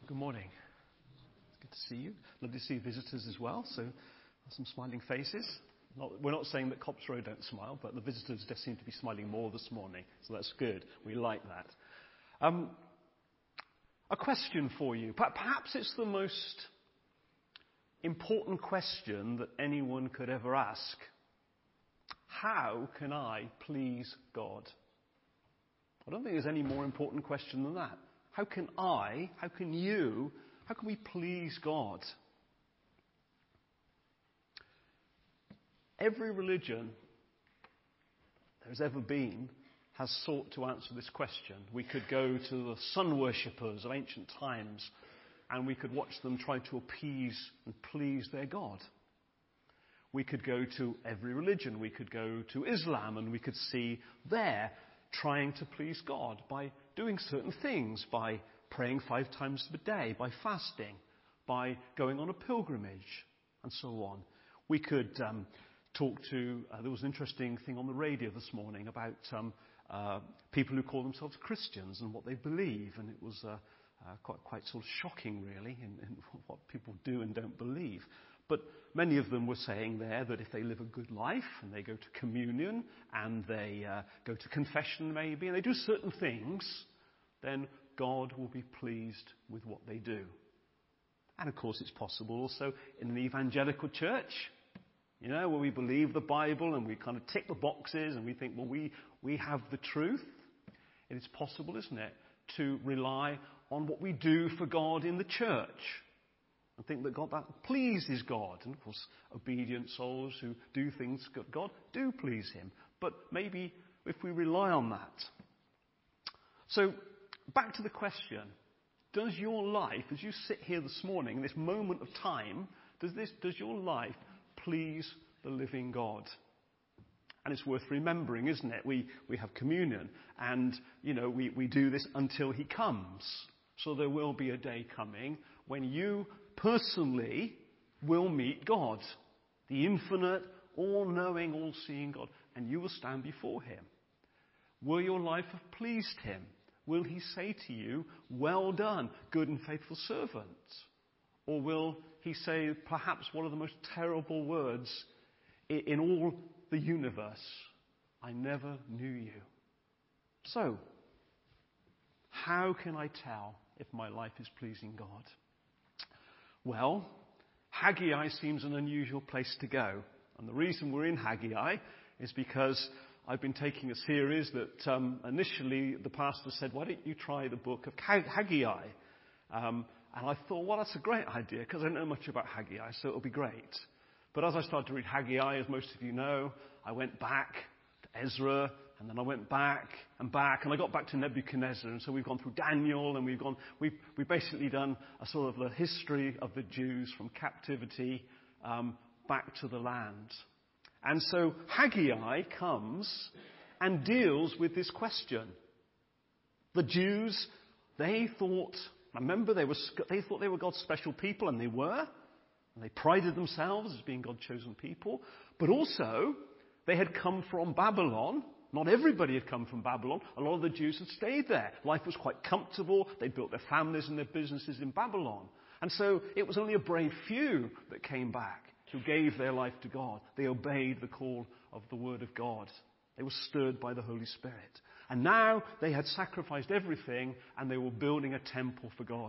Good morning. It's good to see you. Lovely to see visitors as well, so some smiling faces. We're not saying that Cops Road don't smile, but the visitors just seem to be smiling more this morning, so that's good. We like that. A question for you. Perhaps it's the most important question that anyone could ever ask. How can I please God? I don't think there's any more important question than that. How can we please God? Every religion there's ever been has sought to answer this question. We could go to the sun worshippers of ancient times and we could watch them try to appease and please their God. We could go to every religion. We could go to Islam and we could see there trying to please God by doing certain things, by praying 5 times a day, by fasting, by going on a pilgrimage, and so on. We could talk to, there was an interesting thing on the radio this morning about people who call themselves Christians and what they believe, and it was quite sort of shocking, really, in what people do and don't believe. But many of them were saying there that if they live a good life and they go to communion and they go to confession maybe and they do certain things, then God will be pleased with what they do. And of course it's possible also in an evangelical church, where we believe the Bible and we kind of tick the boxes and we think, well, we have the truth. It is possible, isn't it, to rely on what we do for God in the church. I think that that pleases God. And of course, obedient souls who do things for God do please Him. But maybe if we rely on that. So, back to the question. Does your life, as you sit here this morning, this moment of time, does your life please the living God? And it's worth remembering, isn't it? We have communion and, we do this until He comes. So there will be a day coming when you personally will meet God, the infinite, all-knowing, all-seeing God, and you will stand before Him. Will your life have pleased Him? Will He say to you, well done, good and faithful servant? Or will He say perhaps one of the most terrible words in all the universe, I never knew you? So, how can I tell if my life is pleasing God? Well, Haggai seems an unusual place to go. And the reason we're in Haggai is because I've been taking a series that initially the pastor said, why don't you try the book of Haggai? And I thought, well, that's a great idea because I don't know much about Haggai, so it'll be great. But as I started to read Haggai, as most of you know, I went back to Ezra, and then I went back, and I got back to Nebuchadnezzar. And so we've gone through Daniel, and we've basically done a sort of the history of the Jews from captivity back to the land. And so Haggai comes and deals with this question. The Jews, they thought they were God's special people, and they were. And they prided themselves as being God's chosen people. But also, they had come from Babylon. Not everybody had come from Babylon. A lot of the Jews had stayed there. Life was quite comfortable. They built their families and their businesses in Babylon. And so it was only a brave few that came back, who gave their life to God. They obeyed the call of the Word of God. They were stirred by the Holy Spirit. And now they had sacrificed everything and they were building a temple for God.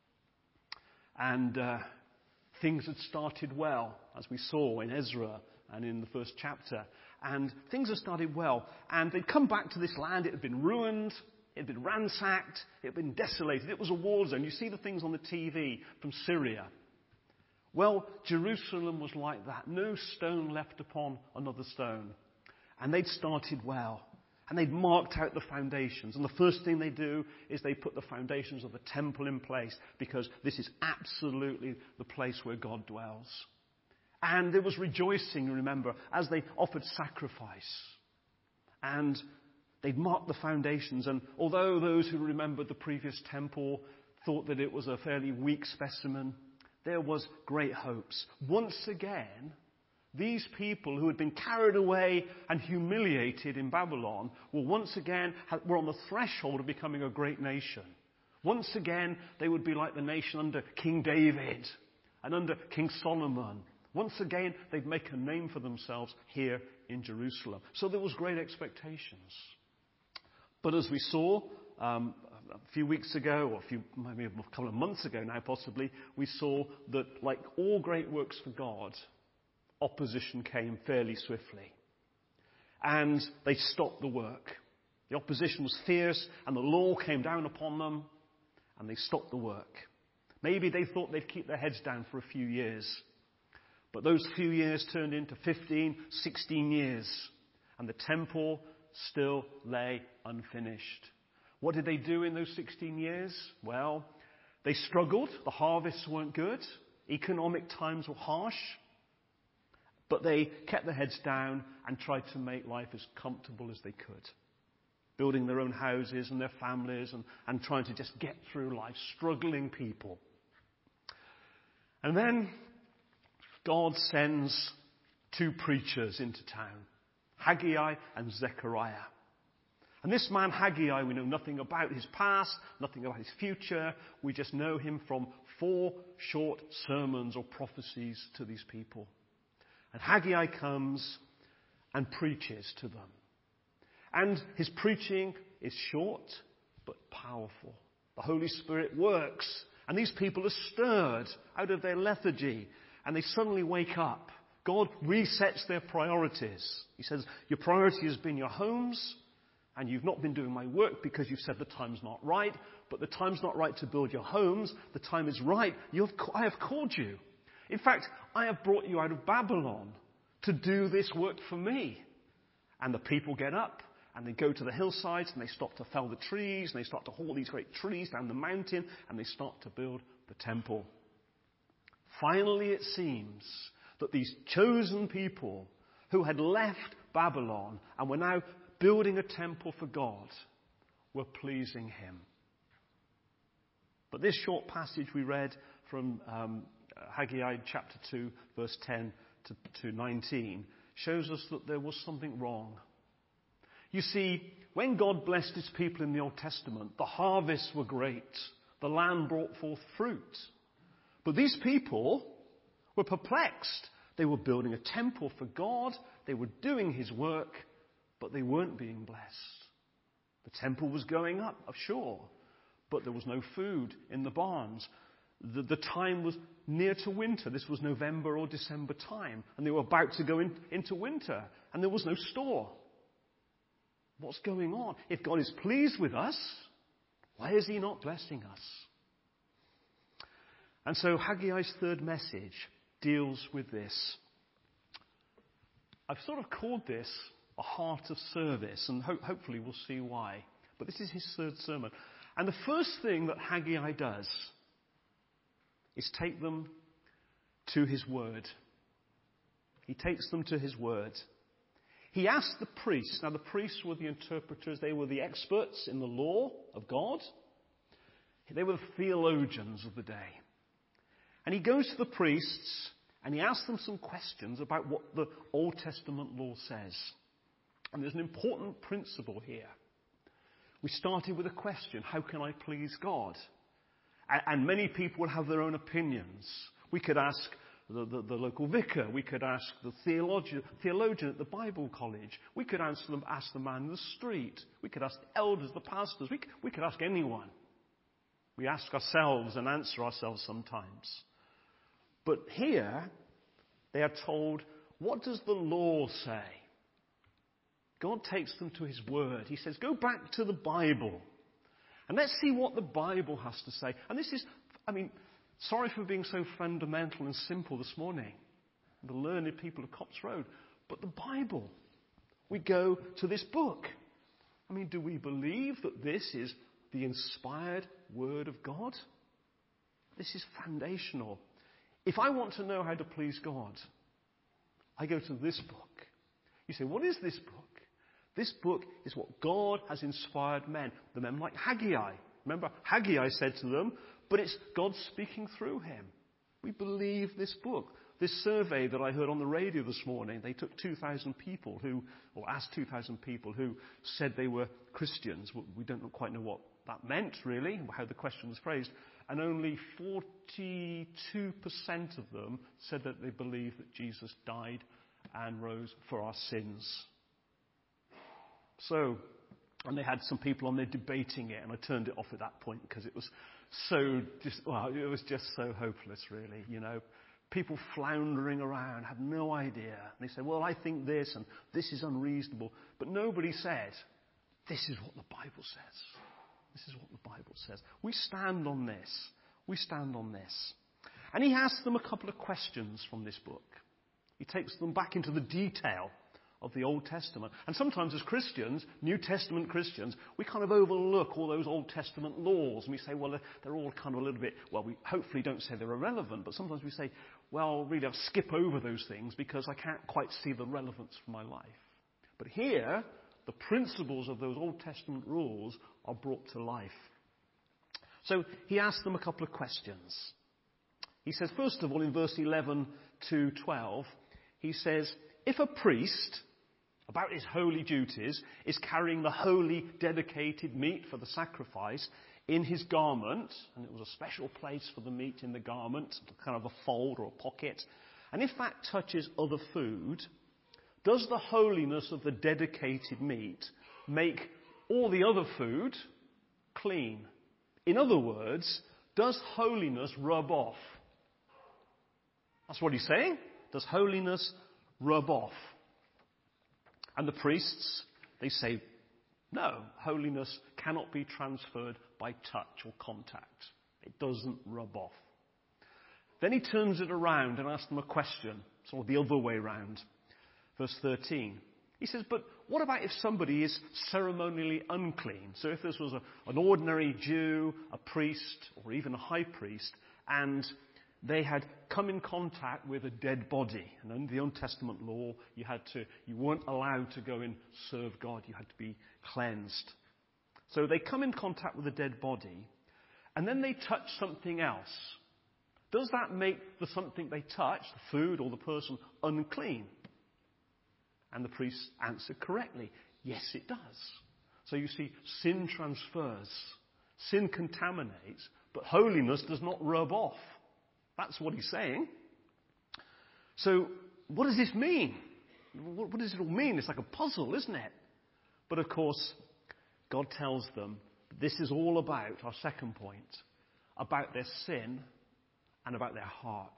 And things had started well, as we saw in Ezra and in the first chapter. And things had started well. And they'd come back to this land. It had been ruined. It had been ransacked. It had been desolated. It was a war zone. You see the things on the TV from Syria. Well, Jerusalem was like that. No stone left upon another stone. And they'd started well. And they'd marked out the foundations. And the first thing they do is they put the foundations of the temple in place, because this is absolutely the place where God dwells. And there was rejoicing, remember, as they offered sacrifice. And they'd marked the foundations. And although those who remembered the previous temple thought that it was a fairly weak specimen, there was great hopes. Once again, these people who had been carried away and humiliated in Babylon were once again were on the threshold of becoming a great nation. Once again, they would be like the nation under King David and under King Solomon. Once again, they'd make a name for themselves here in Jerusalem. So there was great expectations. But as we saw a few weeks ago, or maybe a couple of months ago now possibly, we saw that like all great works for God, opposition came fairly swiftly. And they stopped the work. The opposition was fierce, and the law came down upon them, and they stopped the work. Maybe they thought they'd keep their heads down for a few years. But those few years turned into 15, 16 years, and the temple still lay unfinished. What did they do in those 16 years? Well, they struggled. The harvests weren't good. Economic times were harsh. But they kept their heads down and tried to make life as comfortable as they could. Building their own houses and their families and trying to just get through life. Struggling people. And then God sends two preachers into town. Haggai and Zechariah. And this man Haggai, we know nothing about his past, nothing about his future. We just know him from 4 short sermons or prophecies to these people. And Haggai comes and preaches to them. And his preaching is short but powerful. The Holy Spirit works. And these people are stirred out of their lethargy. And they suddenly wake up. God resets their priorities. He says, your priority has been your homes. And you've not been doing my work because you've said the time's not right. But the time's not right to build your homes. The time is right. I have called you. In fact, I have brought you out of Babylon to do this work for me. And the people get up and they go to the hillsides and they stop to fell the trees and they start to haul these great trees down the mountain and they start to build the temple. Finally, it seems that these chosen people who had left Babylon and were now building a temple for God were pleasing him. But this short passage we read from Haggai chapter 2, verse 10 to 19, shows us that there was something wrong. You see, when God blessed his people in the Old Testament, the harvests were great. The land brought forth fruit. But these people were perplexed. They were building a temple for God. They were doing his work, but they weren't being blessed. The temple was going up, sure, but there was no food in the barns. The time was near to winter. This was November or December time, and they were about to go into winter, and there was no store. What's going on? If God is pleased with us, why is he not blessing us? And so Haggai's third message deals with this. I've sort of called this a heart of service, and hopefully we'll see why. But this is his third sermon. And the first thing that Haggai does is take them to his word. He takes them to his word. He asked the priests. Now the priests were the interpreters. They were the experts in the law of God. They were the theologians of the day. And he goes to the priests and he asks them some questions about what the Old Testament law says. And there's an important principle here. We started with a question, how can I please God? And many people will have their own opinions. We could ask the local vicar. We could ask the theologian at the Bible college. We could ask the man in the street. We could ask the elders, the pastors. We could ask anyone. We ask ourselves and answer ourselves sometimes. But here, they are told, what does the law say? God takes them to his word. He says, go back to the Bible. And let's see what the Bible has to say. And this is, sorry for being so fundamental and simple this morning. The learned people of Copse Road. But the Bible. We go to this book. Do we believe that this is the inspired word of God? This is foundational. If I want to know how to please God, I go to this book. You say, what is this book? This book is what God has inspired men. The men like Haggai. Remember, Haggai said to them, but it's God speaking through him. We believe this book. This survey that I heard on the radio this morning, they took 2,000 people asked 2,000 people who said they were Christians. We don't quite know what that meant, really, how the question was phrased, and only 42% of them said that they believed that Jesus died and rose for our sins. So, and they had some people on there debating it, and I turned it off at that point because it was it was just so hopeless, really, you know. People floundering around, had no idea. And they said, well, I think this, and this is unreasonable. But nobody said, this is what the Bible says. This is what the Bible says. We stand on this. We stand on this. And he asks them a couple of questions from this book. He takes them back into the detail of the Old Testament. And sometimes as Christians, New Testament Christians, we kind of overlook all those Old Testament laws. And we say, well, they're all kind of a little bit, well, we hopefully don't say they're irrelevant, but sometimes we say, well, really, I'll skip over those things because I can't quite see the relevance for my life. But here, the principles of those Old Testament rules are brought to life. So he asks them a couple of questions. He says, first of all, in verse 11 to 12, he says, if a priest, about his holy duties, is carrying the holy dedicated meat for the sacrifice in his garment, and it was a special place for the meat in the garment, kind of a fold or a pocket, and if that touches other food, does the holiness of the dedicated meat make all the other food clean? In other words, does holiness rub off? That's what he's saying. Does holiness rub off? And the priests, they say, no, holiness cannot be transferred by touch or contact. It doesn't rub off. Then he turns it around and asks them a question, sort of the other way around. Verse 13. He says, but what about if somebody is ceremonially unclean? So if this was an ordinary Jew, a priest, or even a high priest, and they had come in contact with a dead body. And under the Old Testament law, you weren't allowed to go and serve God. You had to be cleansed. So they come in contact with a dead body, and then they touch something else. Does that make the something they touch, the food or the person, unclean? And the priests answer correctly. Yes, it does. So you see, sin transfers. Sin contaminates, but holiness does not rub off. That's what he's saying. So, what does this mean? What does it all mean? It's like a puzzle, isn't it? But of course, God tells them this is all about, our second point, about their sin and about their heart.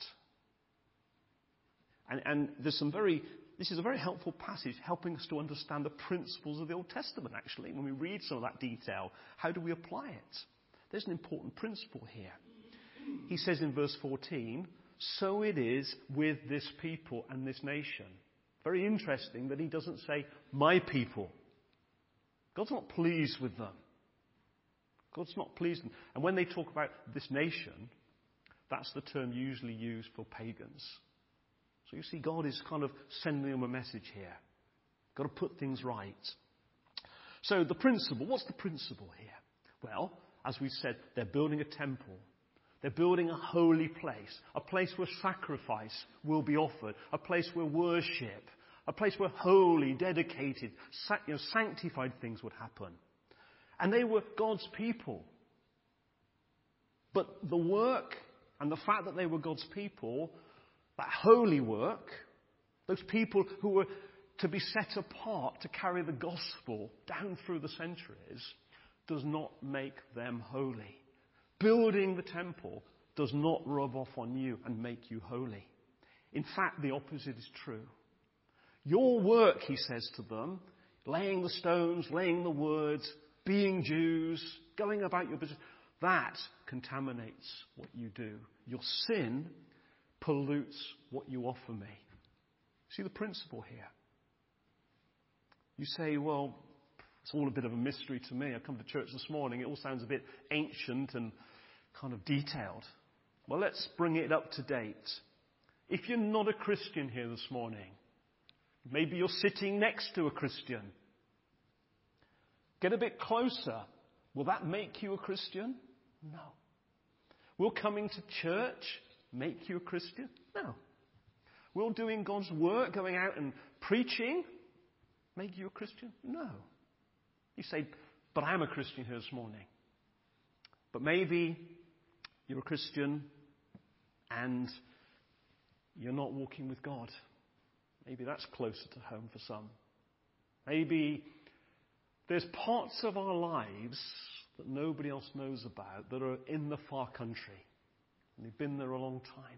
And this is a very helpful passage helping us to understand the principles of the Old Testament, actually. When we read some of that detail, how do we apply it? There's an important principle here. He says in verse 14, so it is with this people and this nation. Very interesting that he doesn't say, my people. God's not pleased with them. God's not pleased with them. And when they talk about this nation, that's the term usually used for pagans. So you see, God is kind of sending them a message here. Got to put things right. So the principle, what's the principle here? Well, as we said, they're building a temple. They're building a holy place, a place where sacrifice will be offered, a place where worship, a place where holy, dedicated, sanctified things would happen. And they were God's people. But the work and the fact that they were God's people, that holy work, those people who were to be set apart to carry the gospel down through the centuries, does not make them holy. Building the temple does not rub off on you and make you holy. In fact, the opposite is true. Your work, he says to them, laying the stones, laying the words, being Jews, going about your business, that contaminates what you do. Your sin pollutes what you offer me. See the principle here? You say, well, it's all a bit of a mystery to me. I come to church this morning. It all sounds a bit ancient and kind of detailed. Well, let's bring it up to date. If you're not a Christian here this morning, maybe you're sitting next to a Christian. Get a bit closer. Will that make you a Christian? No. Will coming to church make you a Christian? No. Will doing God's work, going out and preaching, make you a Christian? No. You say, but I am a Christian here this morning. But maybe you're a Christian and you're not walking with God. Maybe that's closer to home for some. Maybe there's parts of our lives that nobody else knows about that are in the far country. And they've been there a long time.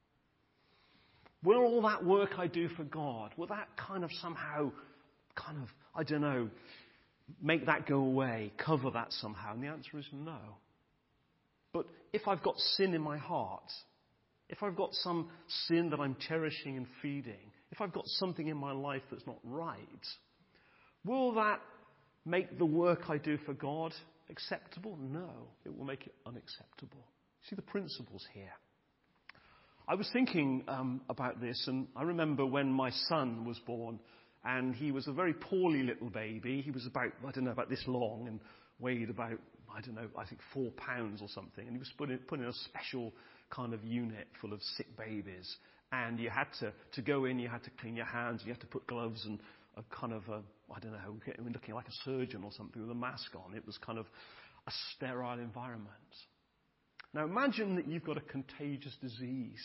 Will all that work I do for God, will that somehow, I don't know, make that go away, cover that somehow? And the answer is no. But if I've got sin in my heart, if I've got some sin that I'm cherishing and feeding, if I've got something in my life that's not right, will that make the work I do for God acceptable? No, it will make it unacceptable. See the principles here. I was thinking about this, and I remember when my son was born, and he was a very poorly little baby. He was about this long and weighed about, I think 4 pounds or something. And he was put in a special kind of unit full of sick babies. And you had to go in, you had to clean your hands, you had to put gloves and looking like a surgeon or something with a mask on. It was kind of a sterile environment. Now imagine that you've got a contagious disease.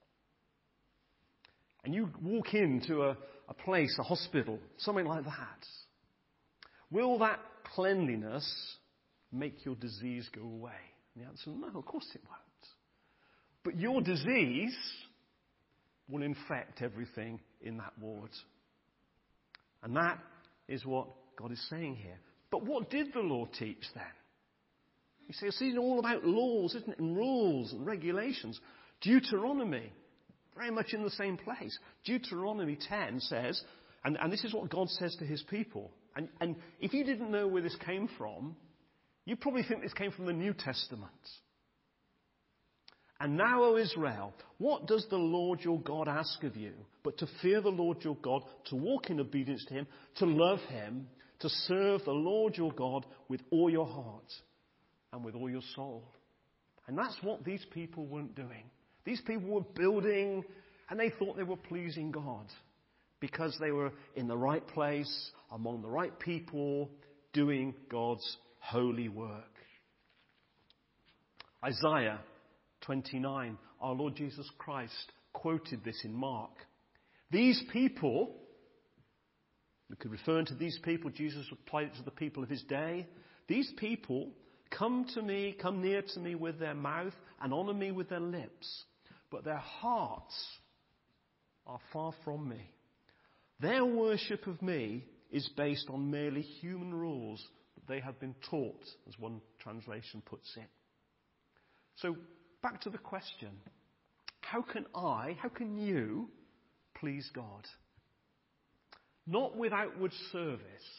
And you walk into a place, a hospital, something like that. Will that cleanliness make your disease go away? And the answer is no, of course it won't. But your disease will infect everything in that ward. And that is what God is saying here. But what did the law teach then? You say, it's all about laws, isn't it? And rules and regulations. Deuteronomy, very much in the same place. Deuteronomy 10 says, and this is what God says to his people. And if you didn't know where this came from, you probably think this came from the New Testament. And now, O Israel, what does the Lord your God ask of you? But to fear the Lord your God, to walk in obedience to him, to love him, to serve the Lord your God with all your heart and with all your soul. And that's what these people weren't doing. These people were building, and they thought they were pleasing God because they were in the right place, among the right people, doing God's holy work. Isaiah 29, our Lord Jesus Christ quoted this in Mark. These people, we could refer to these people, Jesus applied it to the people of his day. These people come near to me with their mouth and honor me with their lips, but their hearts are far from me. Their worship of me is based on merely human rules that they have been taught, as one translation puts it. So, back to the question. How can you please God? Not with outward service,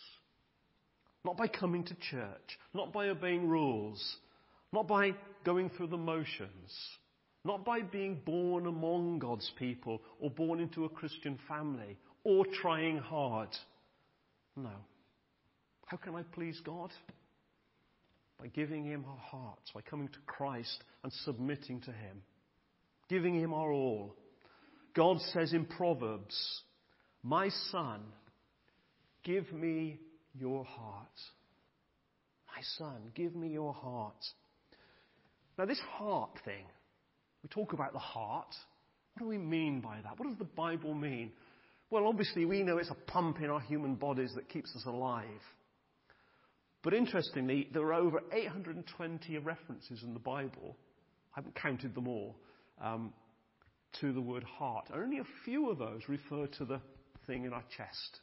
not by coming to church, not by obeying rules, not by going through the motions, not by being born among God's people or born into a Christian family or trying hard. No. How can I please God? By giving him our hearts, by coming to Christ and submitting to him, giving him our all. God says in Proverbs, my son, give me your heart. My son, give me your heart. Now this heart thing, we talk about the heart. What do we mean by that? What does the Bible mean? Well, obviously we know it's a pump in our human bodies that keeps us alive. But interestingly, there are over 820 references in the Bible, I haven't counted them all, to the word heart. And only a few of those refer to the thing in our chest.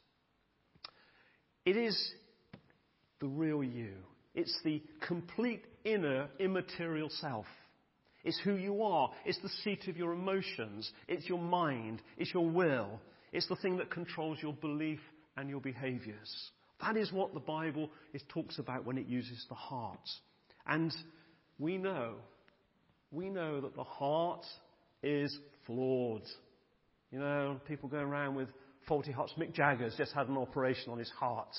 It is the real you. It's the complete inner immaterial self. It's who you are. It's the seat of your emotions. It's your mind. It's your will. It's the thing that controls your belief and your behaviors. That is what the Bible talks about when it uses the heart. And we know that the heart is flawed. You know, people going around with faulty hearts. Mick Jagger's just had an operation on his heart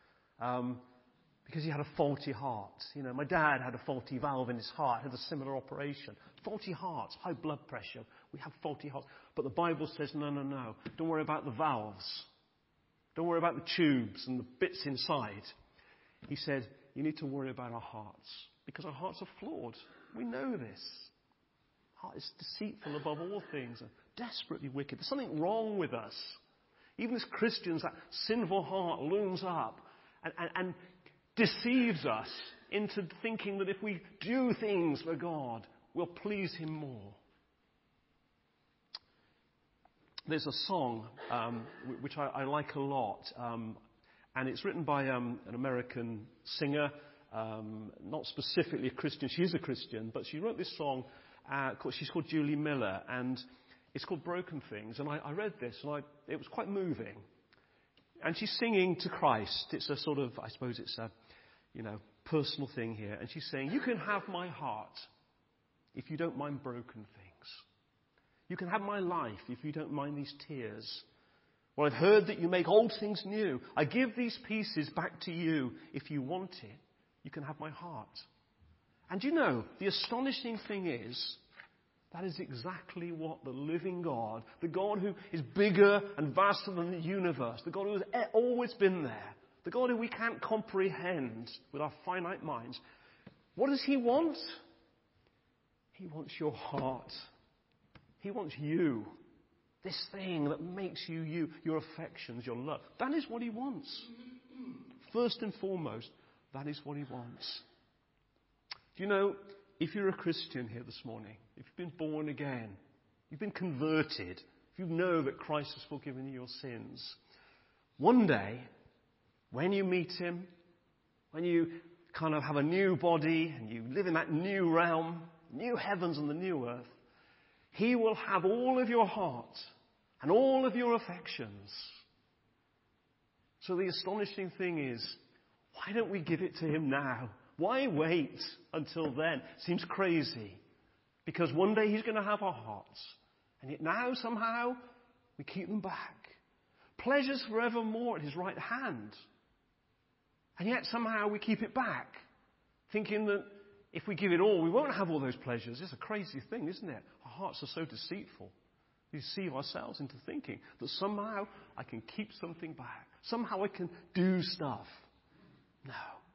because he had a faulty heart. You know, my dad had a faulty valve in his heart, had a similar operation. Faulty hearts, high blood pressure. We have faulty hearts. But the Bible says, no. Don't worry about the valves. Don't worry about the tubes and the bits inside. He said, you need to worry about our hearts. because our hearts are flawed. We know this. Heart is deceitful above all things and desperately wicked. There's something wrong with us. Even as Christians, that sinful heart looms up and deceives us into thinking that if we do things for God, we'll please Him more. There's a song which I like a lot, and it's written by an American singer, not specifically a Christian. She is a Christian, but she wrote this song. She's called Julie Miller, and it's called Broken Things. And I read this, and it was quite moving. And she's singing to Christ. It's a sort of, I suppose it's a, personal thing here. And she's saying, you can have my heart if you don't mind broken things. You can have my life if you don't mind these tears. Well, I've heard that you make old things new. I give these pieces back to you. If you want it, you can have my heart. And the astonishing thing is, that is exactly what the living God, the God who is bigger and vaster than the universe, the God who has always been there, the God who we can't comprehend with our finite minds, what does He want? He wants your heart. He wants you. This thing that makes you you, your affections, your love. That is what He wants. First and foremost, that is what He wants. If you're a Christian here this morning, if you've been born again, you've been converted, if you know that Christ has forgiven you your sins, one day, when you meet Him, when you kind of have a new body and you live in that new realm, new heavens and the new earth, He will have all of your heart and all of your affections. So the astonishing thing is, why don't we give it to Him now? Why wait until then? Seems crazy. Because one day He's going to have our hearts. And yet now somehow we keep them back. Pleasures forevermore at His right hand. And yet somehow we keep it back. Thinking that if we give it all, we won't have all those pleasures. It's a crazy thing, isn't it? Our hearts are so deceitful. We deceive ourselves into thinking that somehow I can keep something back. Somehow I can do stuff. No.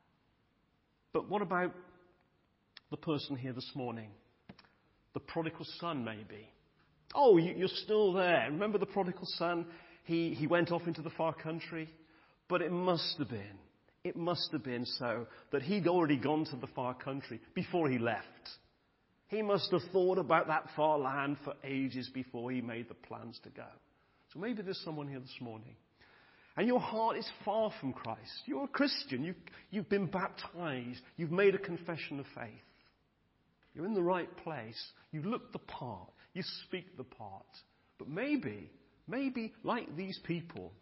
But what about the person here this morning? The prodigal son, maybe. Oh, you're still there. Remember the prodigal son? He went off into the far country. But it must have been so that he'd already gone to the far country before he left. He must have thought about that far land for ages before he made the plans to go. So maybe there's someone here this morning. And your heart is far from Christ. You're a Christian. You've been baptized. You've made a confession of faith. You're in the right place. You look the part. You speak the part. But maybe, like these people,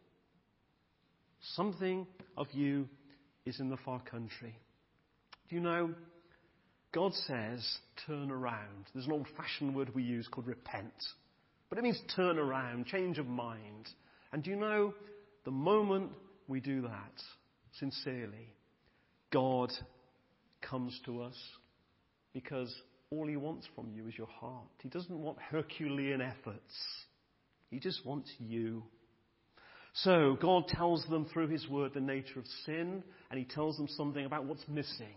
something of you is in the far country. Do you know, God says, turn around. There's an old-fashioned word we use called repent. But it means turn around, change of mind. And do you know, the moment we do that, sincerely, God comes to us because all He wants from you is your heart. He doesn't want Herculean efforts. He just wants you. So God tells them through His word the nature of sin, and He tells them something about what's missing.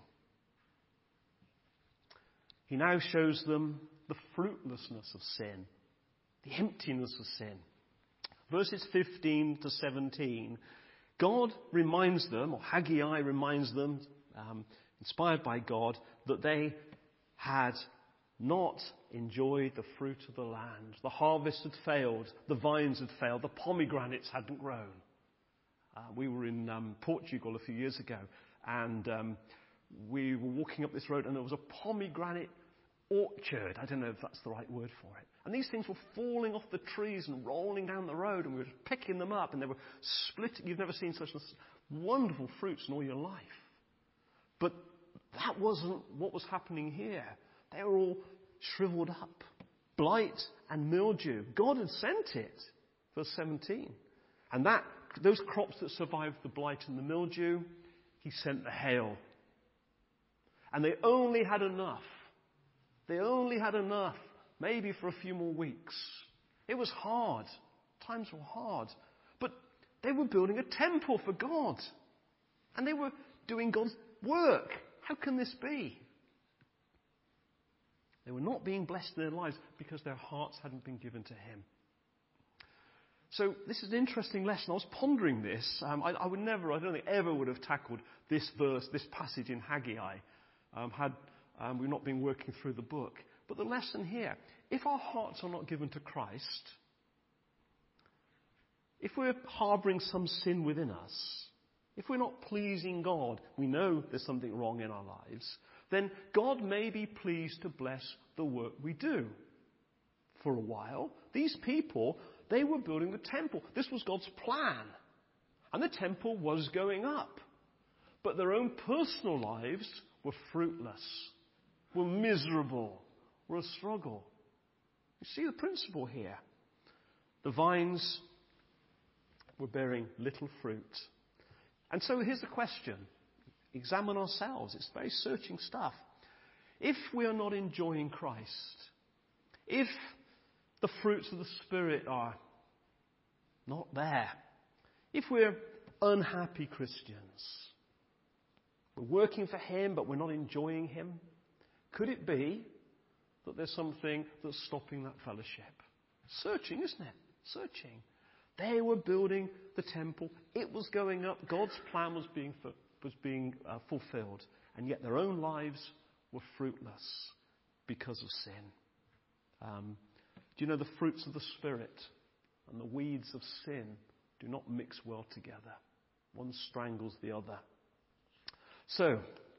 He now shows them the fruitlessness of sin, the emptiness of sin. Verses 15 to 17, God reminds them, or Haggai reminds them, inspired by God, that they had not enjoyed the fruit of the land. The harvest had failed. The vines had failed. The pomegranates hadn't grown. We were in Portugal a few years ago, and we were walking up this road, and there was a pomegranate orchard. I don't know if that's the right word for it. And these things were falling off the trees and rolling down the road, and we were picking them up, and they were splitting. You've never seen such wonderful fruits in all your life. But that wasn't what was happening here. They were all shriveled up. Blight and mildew. God had sent it. Verse 17. And those crops that survived the blight and the mildew, He sent the hail. And they only had enough. They only had enough, maybe for a few more weeks. It was hard. Times were hard. But they were building a temple for God. And they were doing God's work. How can this be? They were not being blessed in their lives because their hearts hadn't been given to him. So this is an interesting lesson. I was pondering this. I don't think ever would have tackled this verse, this passage in Haggai, had we not been working through the book. But the lesson here, if our hearts are not given to Christ, if we're harbouring some sin within us, if we're not pleasing God, we know there's something wrong in our lives, then God may be pleased to bless the work we do. For a while, these people, they were building the temple. This was God's plan. And the temple was going up. But their own personal lives were fruitless, were miserable, were a struggle. You see the principle here. The vines were bearing little fruit. And so here's the question. Examine ourselves. It's very searching stuff. If we are not enjoying Christ, if the fruits of the Spirit are not there, if we're unhappy Christians, we're working for him but we're not enjoying him, could it be that there's something that's stopping that fellowship? Searching, isn't it? Searching. They were building the temple. It was going up. God's plan was being fulfilled. And yet their own lives were fruitless because of sin. Do you know the fruits of the Spirit and the weeds of sin do not mix well together? One strangles the other. So,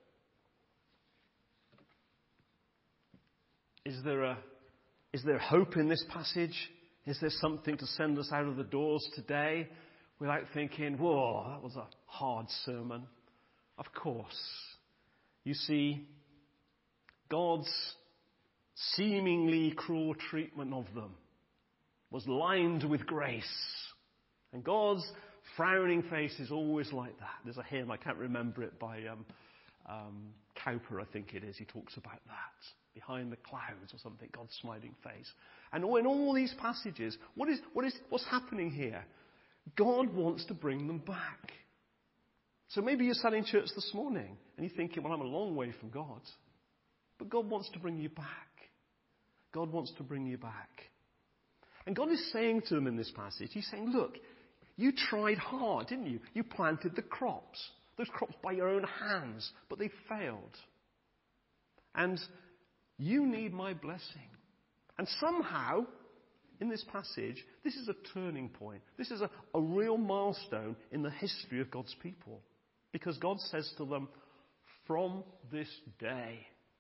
is there hope in this passage? Is there something to send us out of the doors today without thinking, whoa, that was a hard sermon? Of course. You see, God's seemingly cruel treatment of them was lined with grace. And God's frowning face is always like that. There's a hymn, I can't remember it, by Cowper, I think it is. He talks about that. Behind the clouds or something, God's smiling face. And in all these passages, what's happening here? God wants to bring them back. So maybe you're sat in church this morning and you're thinking, well, I'm a long way from God. But God wants to bring you back. God wants to bring you back. And God is saying to them in this passage, he's saying, look, you tried hard, didn't you? You planted the crops. Those crops by your own hands, but they failed. And you need my blessing. And somehow, in this passage, this is a turning point. This is a real milestone in the history of God's people. Because God says to them, from this day,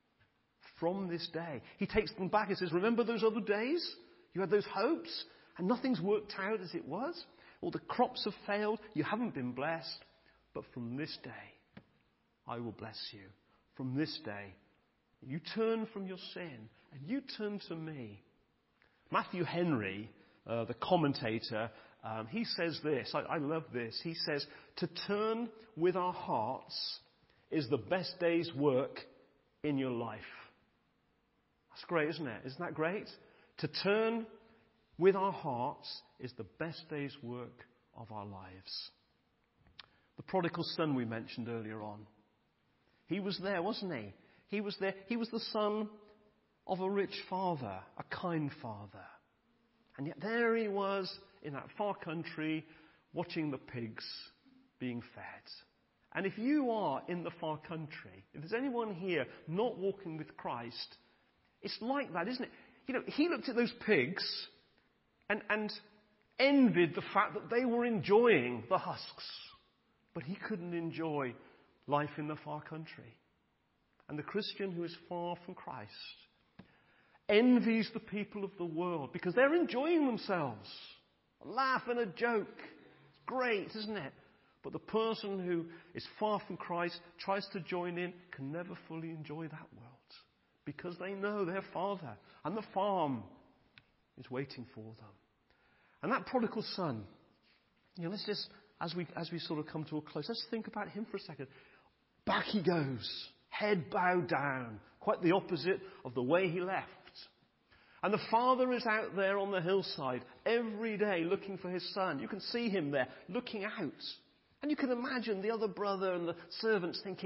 he takes them back and says, remember those other days? You had those hopes and nothing's worked out as it was. All the crops have failed. You haven't been blessed. But from this day, I will bless you. From this day, you turn from your sin and you turn to me. Matthew Henry, the commentator, he says this. I love this. He says, to turn with our hearts is the best day's work in your life. That's great, isn't it? Isn't that great? To turn with our hearts is the best day's work of our lives. The prodigal son we mentioned earlier on. He was there, wasn't he? He was there. He was the son of a rich father, a kind father. And yet there he was in that far country watching the pigs being fed. And if you are in the far country, if there's anyone here not walking with Christ, it's like that, isn't it? You know, he looked at those pigs and envied the fact that they were enjoying the husks. But he couldn't enjoy life in the far country. And the Christian who is far from Christ envies the people of the world because they're enjoying themselves. A laugh and a joke. It's great, isn't it? But the person who is far from Christ tries to join in, can never fully enjoy that world. Because they know their father and the farm is waiting for them. And that prodigal son, let's just, as we sort of come to a close, let's think about him for a second. Back he goes, head bowed down, quite the opposite of the way he left. And the father is out there on the hillside every day looking for his son. You can see him there looking out. And you can imagine the other brother and the servants thinking,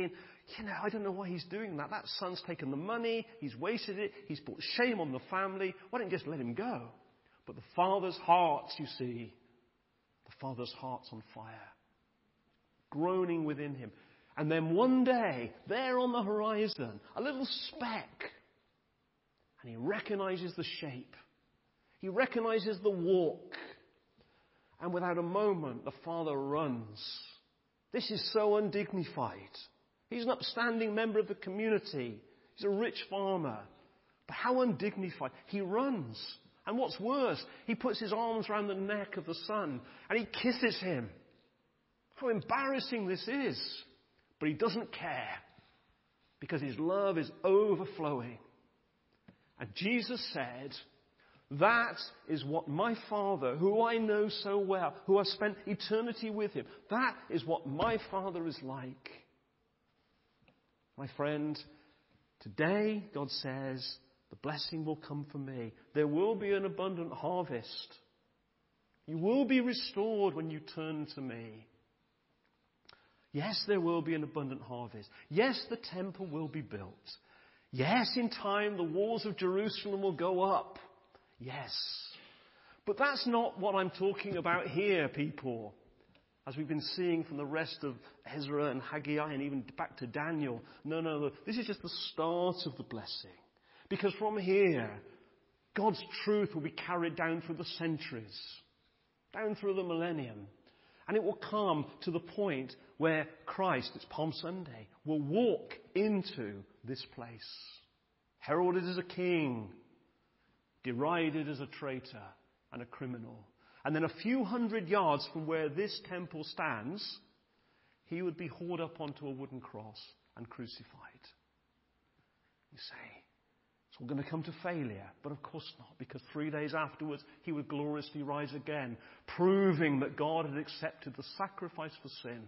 I don't know why he's doing that. That son's taken the money, he's wasted it, he's brought shame on the family. Why don't you just let him go? But the father's heart, you see, the father's heart's on fire, groaning within him. And then one day, there on the horizon, a little speck, and he recognizes the shape. He recognizes the walk. And without a moment, the father runs. This is so undignified. He's an upstanding member of the community. He's a rich farmer. But how undignified. He runs. And what's worse, he puts his arms around the neck of the son and he kisses him. How embarrassing this is. But he doesn't care because his love is overflowing. And Jesus said, that is what my Father, who I know so well, who I've spent eternity with him, that is what my Father is like. My friend, today God says, the blessing will come for me. There will be an abundant harvest. You will be restored when you turn to me. Yes, there will be an abundant harvest. Yes, the temple will be built. Yes, in time the walls of Jerusalem will go up. Yes. But that's not what I'm talking about here, people. As we've been seeing from the rest of Ezra and Haggai and even back to Daniel. No. This is just the start of the blessing. Because from here, God's truth will be carried down through the centuries, down through the millennium. And it will come to the point where Christ, it's Palm Sunday, will walk into this place. Heralded as a king, derided as a traitor and a criminal. And then a few hundred yards from where this temple stands, he would be hauled up onto a wooden cross and crucified. You say, it's all going to come to failure. But of course not, because 3 days afterwards, he would gloriously rise again, proving that God had accepted the sacrifice for sin.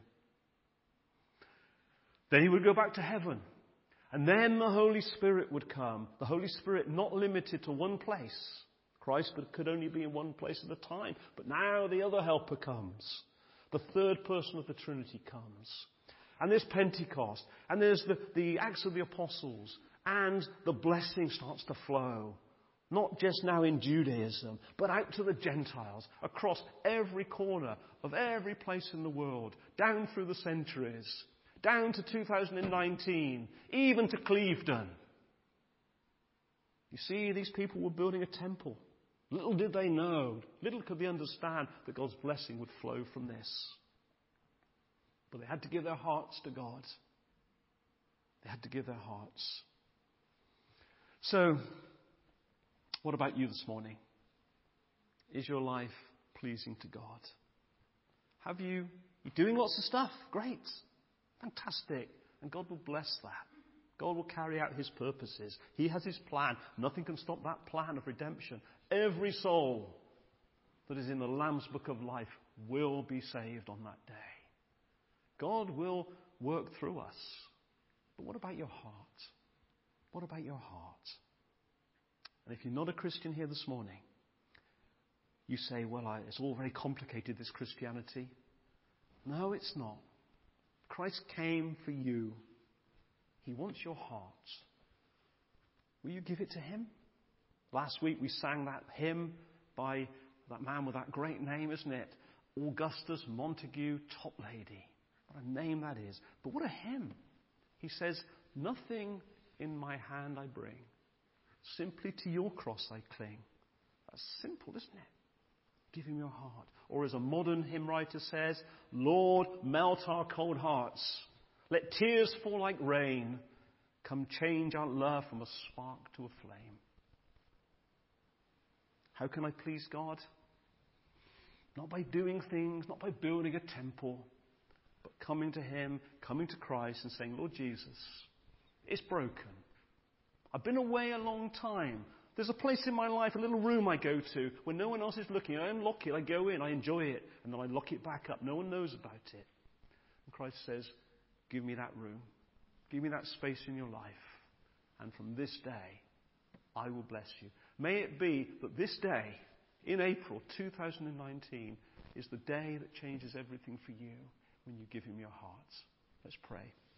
Then he would go back to heaven. And then the Holy Spirit would come. The Holy Spirit not limited to one place. Christ could only be in one place at a time. But now the other helper comes. The third person of the Trinity comes. And there's Pentecost. And there's the Acts of the Apostles. And the blessing starts to flow. Not just now in Judaism, but out to the Gentiles. Across every corner of every place in the world. Down through the centuries. Down to 2019. Even to Clevedon. You see, these people were building a temple. Little did they know, little could they understand that God's blessing would flow from this. But they had to give their hearts to God. They had to give their hearts. So, what about you this morning? Is your life pleasing to God? You're doing lots of stuff? Great. Fantastic. And God will bless that. God will carry out his purposes. He has his plan. Nothing can stop that plan of redemption. Every soul that is in the Lamb's Book of Life will be saved on that day. God will work through us. But what about your heart? What about your heart? And if you're not a Christian here this morning, you say, well, it's all very complicated, this Christianity. No, it's not. Christ came for you. He wants your heart. Will you give it to him? Last week we sang that hymn by that man with that great name, isn't it? Augustus Montague Toplady. What a name that is. But what a hymn. He says, nothing in my hand I bring. Simply to your cross I cling. That's simple, isn't it? Give him your heart. Or as a modern hymn writer says, Lord, melt our cold hearts. Let tears fall like rain. Come change our love from a spark to a flame. How can I please God? Not by doing things, not by building a temple, but coming to him, coming to Christ and saying, Lord Jesus, it's broken. I've been away a long time. There's a place in my life, a little room I go to when no one else is looking. I unlock it, I go in, I enjoy it, and then I lock it back up. No one knows about it. And Christ says, give me that room. Give me that space in your life. And from this day, I will bless you. May it be that this day, in April 2019, is the day that changes everything for you when you give him your heart. Let's pray.